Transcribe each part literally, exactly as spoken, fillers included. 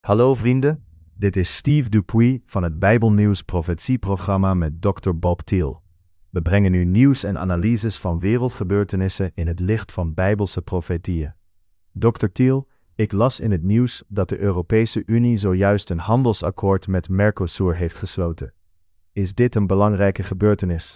Hallo vrienden, dit is Steve Dupuy van het Bijbelnieuws Profetieprogramma met dokter Bob Thiel. We brengen u nieuws en analyses van wereldgebeurtenissen in het licht van Bijbelse profetieën. dokter Thiel, ik las in het nieuws dat de Europese Unie zojuist een handelsakkoord met Mercosur heeft gesloten. Is dit een belangrijke gebeurtenis?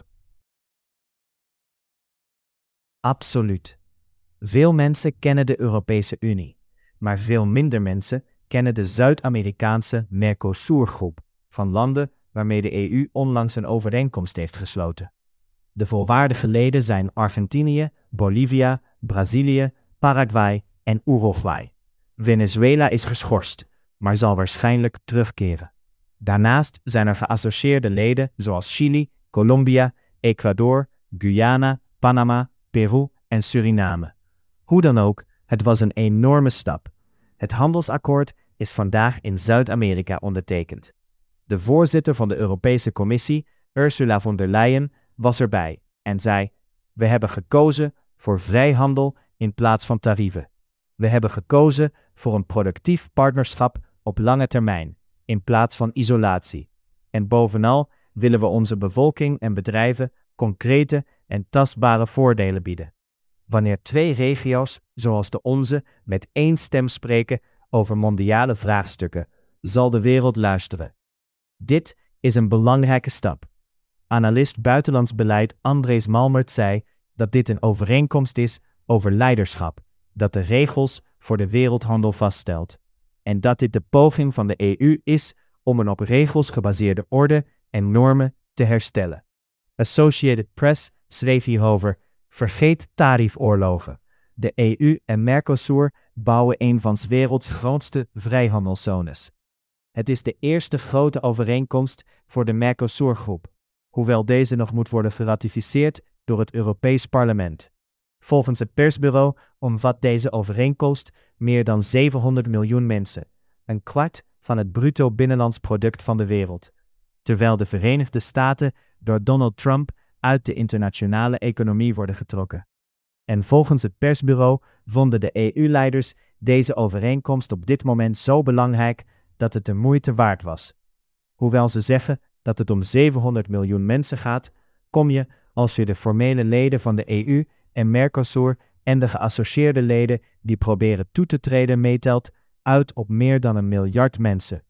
Absoluut. Veel mensen kennen de Europese Unie, maar veel minder mensen kennen de Zuid-Amerikaanse Mercosur-groep van landen waarmee de E U onlangs een overeenkomst heeft gesloten. De volwaardige leden zijn Argentinië, Bolivia, Brazilië, Paraguay en Uruguay. Venezuela is geschorst, maar zal waarschijnlijk terugkeren. Daarnaast zijn er geassocieerde leden zoals Chili, Colombia, Ecuador, Guyana, Panama, Peru en Suriname. Hoe dan ook, het was een enorme stap. Het handelsakkoord is vandaag in Zuid-Amerika ondertekend. De voorzitter van de Europese Commissie, Ursula von der Leyen, was erbij en zei: "We hebben gekozen voor vrijhandel in plaats van tarieven. We hebben gekozen voor een productief partnerschap op lange termijn, in plaats van isolatie. En bovenal willen we onze bevolking en bedrijven concrete en tastbare voordelen bieden." Wanneer twee regio's, zoals de onze, met één stem spreken over mondiale vraagstukken, zal de wereld luisteren. Dit is een belangrijke stap. Analist buitenlands beleid Andres Malmert zei dat dit een overeenkomst is over leiderschap, dat de regels voor de wereldhandel vaststelt, en dat dit de poging van de E U is om een op regels gebaseerde orde en normen te herstellen. Associated Press schreef hierover: "Vergeet tariefoorlogen. De E U en Mercosur bouwen een van 's werelds grootste vrijhandelszones. Het is de eerste grote overeenkomst voor de Mercosur-groep, hoewel deze nog moet worden geratificeerd door het Europees Parlement. Volgens het persbureau omvat deze overeenkomst meer dan zevenhonderd miljoen mensen, een kwart van het bruto binnenlands product van de wereld, terwijl de Verenigde Staten door Donald Trump uit de internationale economie worden getrokken. En volgens het persbureau vonden de E U-leiders deze overeenkomst op dit moment zo belangrijk dat het de moeite waard was. Hoewel ze zeggen dat het om zevenhonderd miljoen mensen gaat, kom je, als je de formele leden van de E U en Mercosur en de geassocieerde leden die proberen toe te treden meetelt, uit op meer dan een miljard mensen.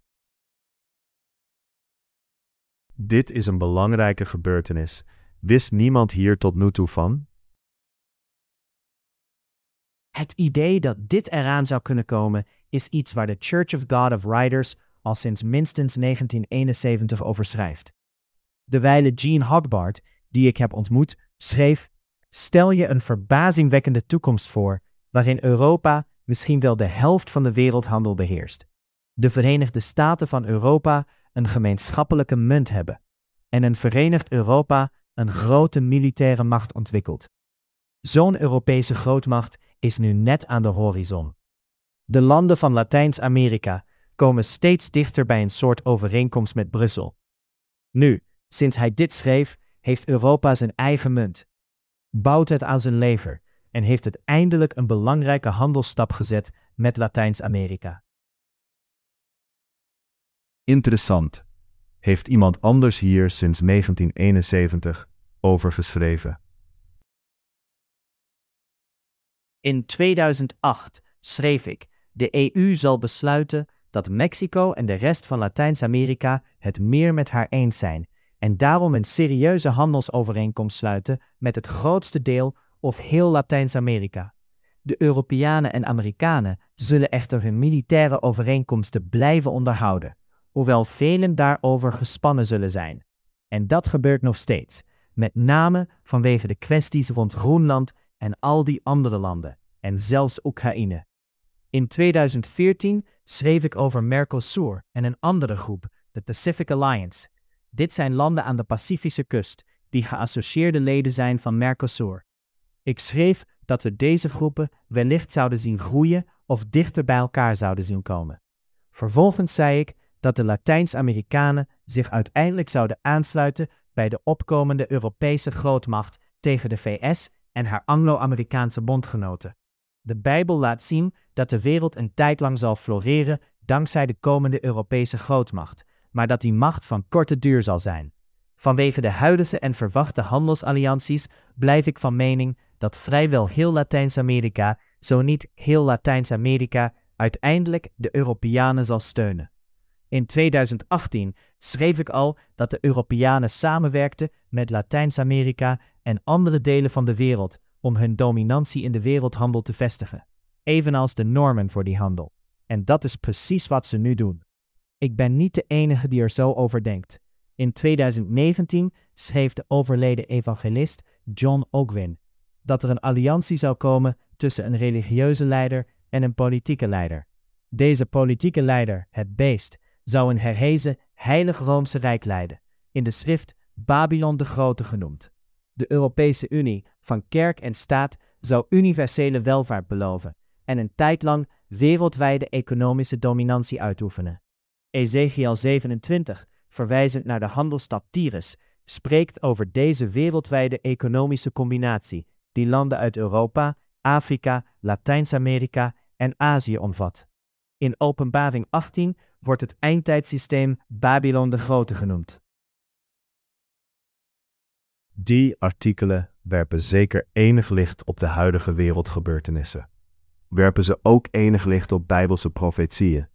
Dit is een belangrijke gebeurtenis. Wist niemand hier tot nu toe van? Het idee dat dit eraan zou kunnen komen is iets waar de Church of God of Writers al sinds minstens negentien eenenzeventig over schrijft. De wijle Gene Hogbart, die ik heb ontmoet, schreef: "Stel je een verbazingwekkende toekomst voor, waarin Europa misschien wel de helft van de wereldhandel beheerst. De Verenigde Staten van Europa een gemeenschappelijke munt hebben en een verenigd Europa een grote militaire macht ontwikkelt. Zo'n Europese grootmacht is nu net aan de horizon. De landen van Latijns-Amerika komen steeds dichter bij een soort overeenkomst met Brussel. Nu, sinds hij dit schreef, heeft Europa zijn eigen munt, bouwt het aan zijn leger en heeft het eindelijk een belangrijke handelsstap gezet met Latijns-Amerika." Interessant. Heeft iemand anders hier sinds negentien eenenzeventig over geschreven? In tweeduizend acht schreef ik: "De E U zal besluiten dat Mexico en de rest van Latijns-Amerika het meer met haar eens zijn en daarom een serieuze handelsovereenkomst sluiten met het grootste deel of heel Latijns-Amerika. De Europeanen en Amerikanen zullen echter hun militaire overeenkomsten blijven onderhouden, hoewel velen daarover gespannen zullen zijn. En dat gebeurt nog steeds, met name vanwege de kwesties rond Groenland en al die andere landen, en zelfs Oekraïne." In tweeduizend veertien schreef ik over Mercosur en een andere groep, de Pacific Alliance. Dit zijn landen aan de Pacifische kust, die geassocieerde leden zijn van Mercosur. Ik schreef dat we deze groepen wellicht zouden zien groeien of dichter bij elkaar zouden zien komen. Vervolgens zei ik dat de Latijns-Amerikanen zich uiteindelijk zouden aansluiten bij de opkomende Europese grootmacht tegen de V S en haar Anglo-Amerikaanse bondgenoten. De Bijbel laat zien dat de wereld een tijd lang zal floreren dankzij de komende Europese grootmacht, maar dat die macht van korte duur zal zijn. Vanwege de huidige en verwachte handelsallianties blijf ik van mening dat vrijwel heel Latijns-Amerika, zo niet heel Latijns-Amerika, uiteindelijk de Europeanen zal steunen. In tweeduizend achttien schreef ik al dat de Europeanen samenwerkten met Latijns-Amerika en andere delen van de wereld om hun dominantie in de wereldhandel te vestigen, evenals de normen voor die handel. En dat is precies wat ze nu doen. Ik ben niet de enige die er zo over denkt. In tweeduizend negentien schreef de overleden evangelist John Ogwyn dat er een alliantie zou komen tussen een religieuze leider en een politieke leider. Deze politieke leider, het beest, zou een herrezen heilig Roomse Rijk leiden, in de schrift Babylon de Grote genoemd. De Europese Unie van kerk en staat zou universele welvaart beloven en een tijd lang wereldwijde economische dominantie uitoefenen. Ezekiel zevenentwintig, verwijzend naar de handelsstad Tyrus, spreekt over deze wereldwijde economische combinatie die landen uit Europa, Afrika, Latijns-Amerika en Azië omvat. In Openbaring achttien wordt het eindtijdsysteem Babylon de Grote genoemd. Die artikelen werpen zeker enig licht op de huidige wereldgebeurtenissen. Werpen ze ook enig licht op Bijbelse profetieën?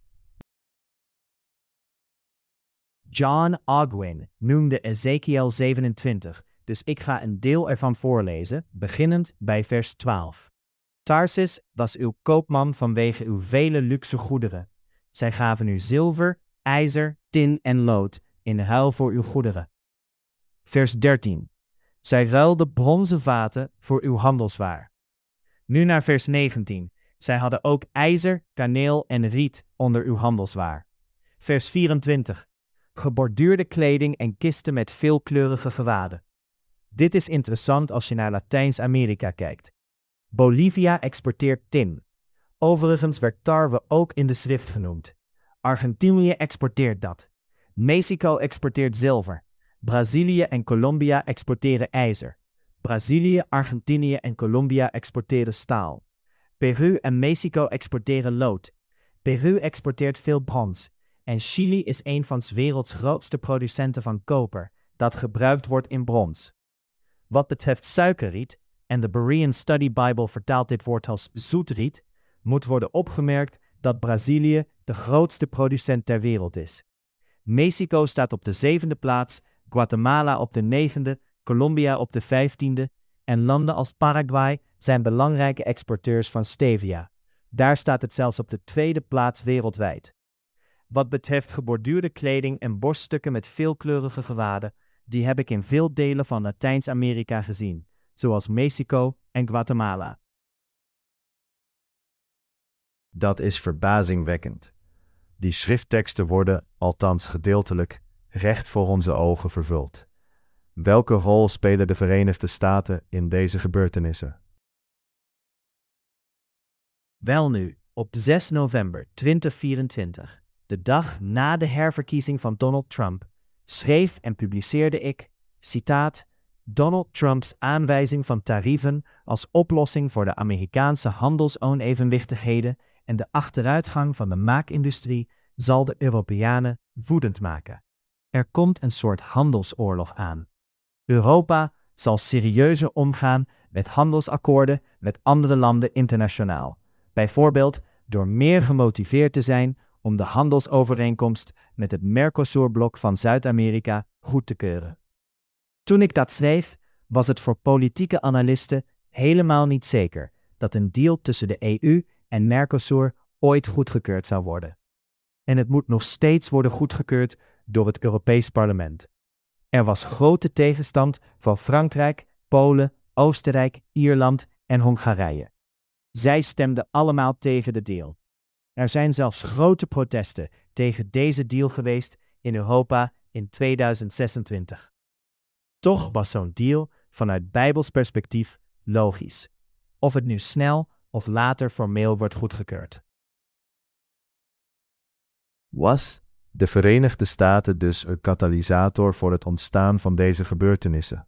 John Ogwyn noemde Ezekiel zevenentwintig, dus ik ga een deel ervan voorlezen, beginnend bij vers twaalf. Tarsis was uw koopman vanwege uw vele luxe goederen. Zij gaven u zilver, ijzer, tin en lood in ruil voor uw goederen. Vers dertien. Zij ruilden bronzen vaten voor uw handelswaar. Nu naar vers negentien. Zij hadden ook ijzer, kaneel en riet onder uw handelswaar. Vers vierentwintig. Geborduurde kleding en kisten met veelkleurige gewaden. Dit is interessant als je naar Latijns-Amerika kijkt. Bolivia exporteert tin. Overigens werd tarwe ook in de schrift genoemd. Argentinië exporteert dat. Mexico exporteert zilver. Brazilië en Colombia exporteren ijzer. Brazilië, Argentinië en Colombia exporteren staal. Peru en Mexico exporteren lood. Peru exporteert veel brons. En Chili is een van 's werelds grootste producenten van koper, dat gebruikt wordt in brons. Wat betreft suikerriet, en de Berean Study Bible vertaalt dit woord als zoetriet, moet worden opgemerkt dat Brazilië de grootste producent ter wereld is. Mexico staat op de zevende plaats, Guatemala op de negende, Colombia op de vijftiende en landen als Paraguay zijn belangrijke exporteurs van stevia. Daar staat het zelfs op de tweede plaats wereldwijd. Wat betreft geborduurde kleding en borststukken met veelkleurige gewaden, die heb ik in veel delen van Latijns-Amerika gezien, zoals Mexico en Guatemala. Dat is verbazingwekkend. Die schriftteksten worden, althans gedeeltelijk, recht voor onze ogen vervuld. Welke rol spelen de Verenigde Staten in deze gebeurtenissen? Welnu, op zes november tweeduizend vierentwintig, de dag na de herverkiezing van Donald Trump, schreef en publiceerde ik, citaat, Donald Trumps aanwijzing van tarieven als oplossing voor de Amerikaanse handelsonevenwichtigheden en de achteruitgang van de maakindustrie zal de Europeanen woedend maken. Er komt een soort handelsoorlog aan. Europa zal serieuzer omgaan met handelsakkoorden met andere landen internationaal, bijvoorbeeld door meer gemotiveerd te zijn om de handelsovereenkomst met het Mercosur-blok van Zuid-Amerika goed te keuren. Toen ik dat schreef, was het voor politieke analisten helemaal niet zeker dat een deal tussen de E U en Mercosur ooit goedgekeurd zou worden. En het moet nog steeds worden goedgekeurd door het Europees Parlement. Er was grote tegenstand van Frankrijk, Polen, Oostenrijk, Ierland en Hongarije. Zij stemden allemaal tegen de deal. Er zijn zelfs grote protesten tegen deze deal geweest in Europa in tweeduizend zesentwintig. Toch was zo'n deal vanuit Bijbels perspectief logisch, of het nu snel of later formeel wordt goedgekeurd. Was de Verenigde Staten dus een katalysator voor het ontstaan van deze gebeurtenissen?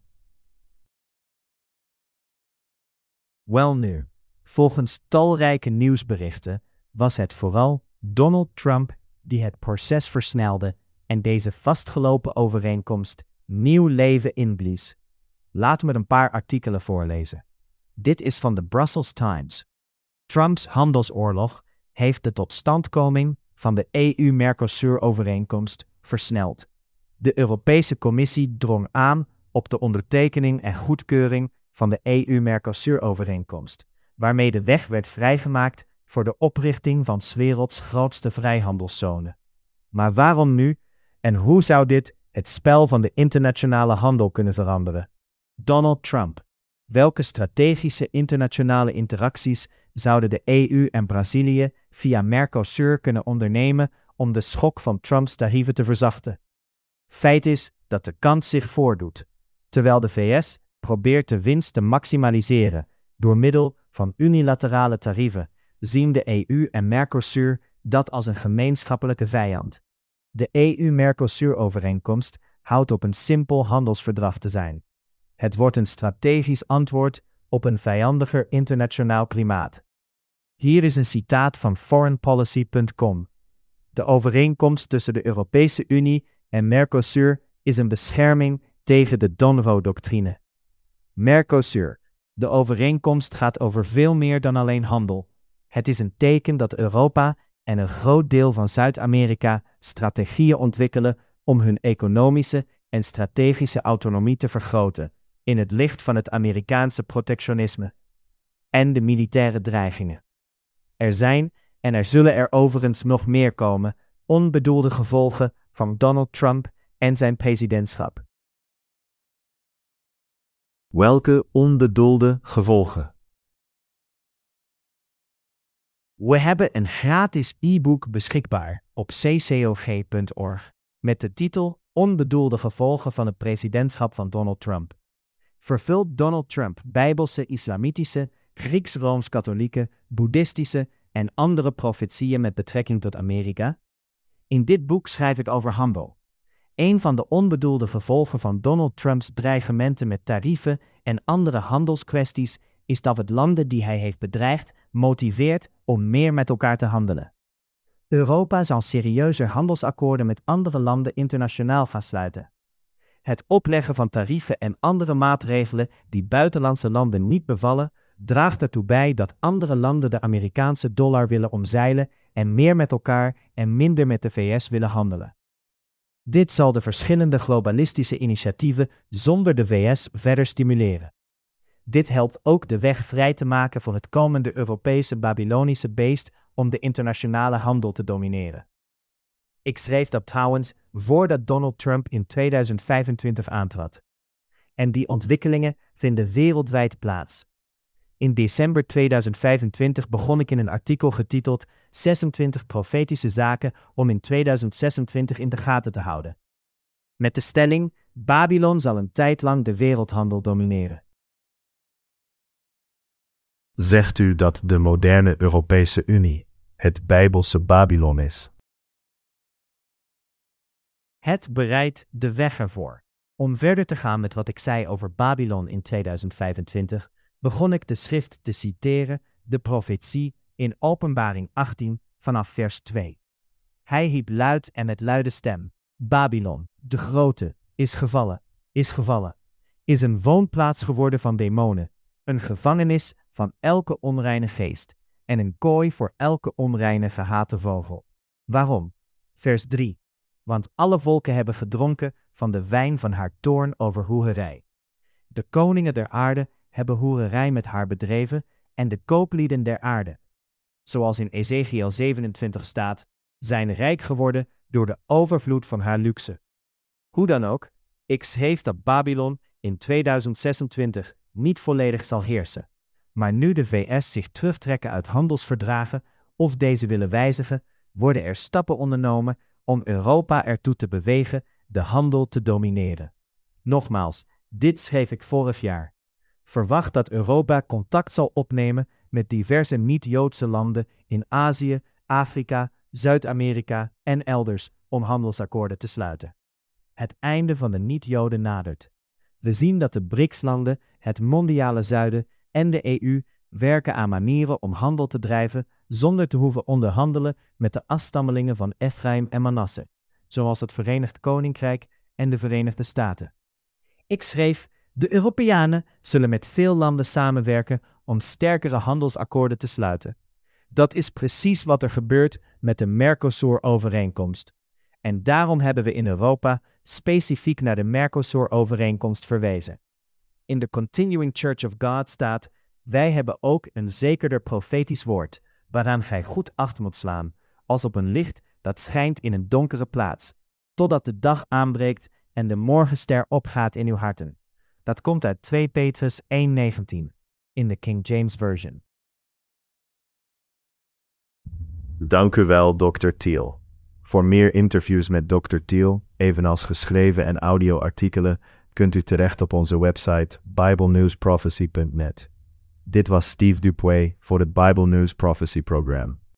Welnu, volgens talrijke nieuwsberichten was het vooral Donald Trump die het proces versnelde en deze vastgelopen overeenkomst nieuw leven inblies. Laten we een paar artikelen voorlezen. Dit is van de Brussels Times. Trumps handelsoorlog heeft de totstandkoming van de E U-Mercosur-overeenkomst versneld. De Europese Commissie drong aan op de ondertekening en goedkeuring van de E U-Mercosur-overeenkomst, waarmee de weg werd vrijgemaakt voor de oprichting van 's werelds grootste vrijhandelszone. Maar waarom nu en hoe zou dit het spel van de internationale handel kunnen veranderen? Donald Trump. Welke strategische internationale interacties zouden de E U en Brazilië via Mercosur kunnen ondernemen om de schok van Trumps tarieven te verzachten? Feit is dat de kans zich voordoet. Terwijl de V S probeert de winst te maximaliseren door middel van unilaterale tarieven, zien de E U en Mercosur dat als een gemeenschappelijke vijand. De E U-Mercosur-overeenkomst houdt op een simpel handelsverdrag te zijn. Het wordt een strategisch antwoord op een vijandiger internationaal klimaat. Hier is een citaat van foreign policy punt com. De overeenkomst tussen de Europese Unie en Mercosur is een bescherming tegen de Donvo-doctrine. Mercosur. De overeenkomst gaat over veel meer dan alleen handel. Het is een teken dat Europa en een groot deel van Zuid-Amerika strategieën ontwikkelen om hun economische en strategische autonomie te vergroten, in het licht van het Amerikaanse protectionisme en de militaire dreigingen. Er zijn, en er zullen er overigens nog meer komen, onbedoelde gevolgen van Donald Trump en zijn presidentschap. Welke onbedoelde gevolgen? We hebben een gratis e-book beschikbaar op c c o g punt org met de titel Onbedoelde gevolgen van het presidentschap van Donald Trump. Vervult Donald Trump bijbelse, islamitische, Grieks-Rooms-katholieke, boeddhistische en andere profetieën met betrekking tot Amerika? In dit boek schrijf ik over handel. Een van de onbedoelde gevolgen van Donald Trumps dreigementen met tarieven en andere handelskwesties is dat het landen die hij heeft bedreigd motiveert om meer met elkaar te handelen. Europa zal serieuzer handelsakkoorden met andere landen internationaal gaan sluiten. Het opleggen van tarieven en andere maatregelen die buitenlandse landen niet bevallen, draagt ertoe bij dat andere landen de Amerikaanse dollar willen omzeilen en meer met elkaar en minder met de V S willen handelen. Dit zal de verschillende globalistische initiatieven zonder de V S verder stimuleren. Dit helpt ook de weg vrij te maken voor het komende Europese Babylonische beest om de internationale handel te domineren. Ik schreef dat trouwens voordat Donald Trump in tweeduizend vijfentwintig aantrad. En die ontwikkelingen vinden wereldwijd plaats. In december tweeduizend vijfentwintig begon ik in een artikel getiteld zesentwintig profetische zaken om in tweeduizend zesentwintig in de gaten te houden. Met de stelling: Babylon zal een tijd lang de wereldhandel domineren. Zegt u dat de moderne Europese Unie het Bijbelse Babylon is? Het bereidt de weg ervoor. Om verder te gaan met wat ik zei over Babylon in tweeduizend vijfentwintig, begon ik de schrift te citeren, de profetie, in Openbaring achttien, vanaf vers twee. Hij riep luid en met luide stem: Babylon, de grote, is gevallen, is gevallen, is een woonplaats geworden van demonen, een gevangenis van elke onreine geest, en een kooi voor elke onreine gehate vogel. Waarom? Vers drie. Want alle volken hebben gedronken van de wijn van haar toorn over hoererij. De koningen der aarde hebben hoererij met haar bedreven en de kooplieden der aarde, zoals in Ezechiël zevenentwintig staat, zijn rijk geworden door de overvloed van haar luxe. Hoe dan ook, ik schreef dat Babylon in tweeduizend zesentwintig niet volledig zal heersen. Maar nu de V S zich terugtrekken uit handelsverdragen of deze willen wijzigen, worden er stappen ondernomen om Europa ertoe te bewegen de handel te domineren. Nogmaals, dit schreef ik vorig jaar. Verwacht dat Europa contact zal opnemen met diverse niet-Joodse landen in Azië, Afrika, Zuid-Amerika en elders om handelsakkoorden te sluiten. Het einde van de niet-Joden nadert. We zien dat de B R I C S-landen, het mondiale zuiden en de E U werken aan manieren om handel te drijven zonder te hoeven onderhandelen met de afstammelingen van Ephraim en Manasse, zoals het Verenigd Koninkrijk en de Verenigde Staten. Ik schreef: de Europeanen zullen met veel landen samenwerken om sterkere handelsakkoorden te sluiten. Dat is precies wat er gebeurt met de Mercosur-overeenkomst. En daarom hebben we in Europa specifiek naar de Mercosur-overeenkomst verwezen. In de Continuing Church of God staat: wij hebben ook een zekerder profetisch woord, waaraan gij goed acht moet slaan, als op een licht dat schijnt in een donkere plaats, totdat de dag aanbreekt en de morgenster opgaat in uw harten. Dat komt uit twee Petrus één negentien, in de King James Version. Dank u wel, dokter Thiel. Voor meer interviews met dokter Thiel, evenals geschreven en audioartikelen, kunt u terecht op onze website bible news prophecy punt net. Dit was Steve Dupuy voor het Bible News Prophecy Program.